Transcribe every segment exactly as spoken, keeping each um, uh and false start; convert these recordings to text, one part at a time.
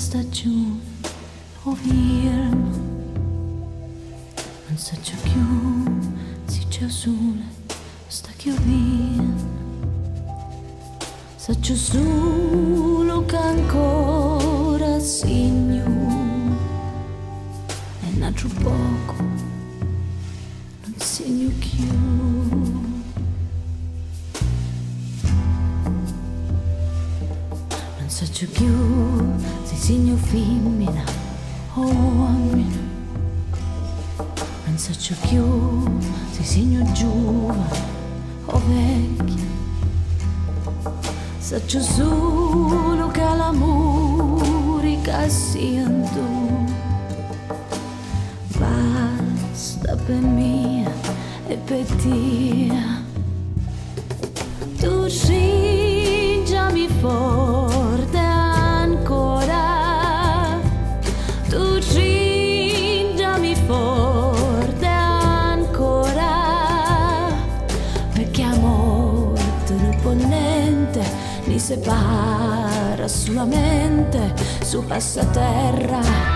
stagione o firma, non so già più se c'è sole, sta chiudendo, so già solo che ancora segno e un altro poco non segno più. Non so più se segno femmina o uomini, non so più se segno giovane o vecchia, so solo che l'amore che sento basta per me e per te. Tu stringiami forte ancora, tu stringiami forte ancora, perché amore troppo niente mi separa solamente su questa terra.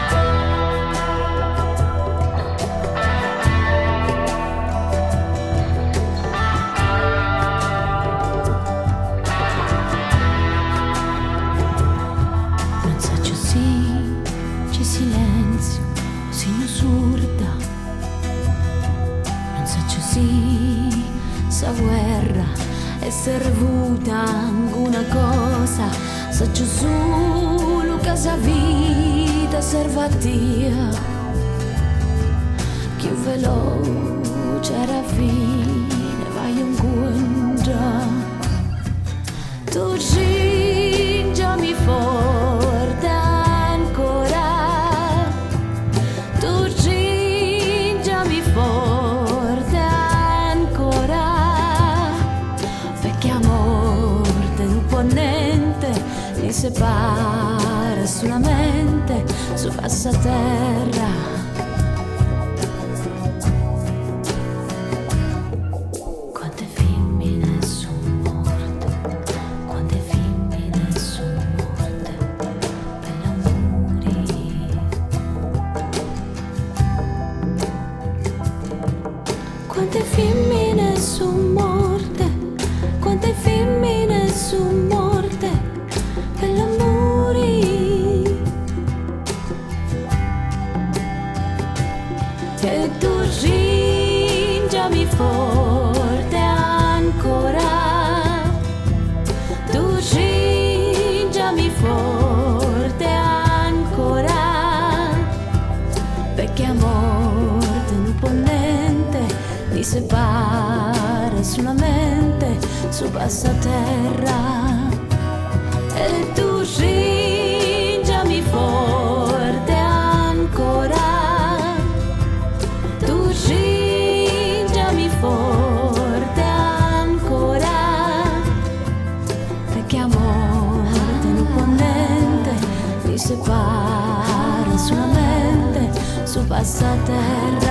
Silenzio, segno sorda, non so sì, sa guerra è servuta una cosa, so solo che sa vita serve a Dio, più veloce alla fine vai incontro, tu stringiami forte ancora. Forte ancora, perché amor del ponente mi separa solamente su questa terra. Quante femmine sono morte, quante femmine sono morte per l'amore. Quante femmine son morte, quante femmine son morte per l'amore. E tu stringiami forte ancora, tu stringiami forte ancora, perché amor del ponente mi separa solamente su questa terra. E tu stringiami forte ancora, tu stringiami forte ancora, perché amore del ponente mi separa solamente su questa terra.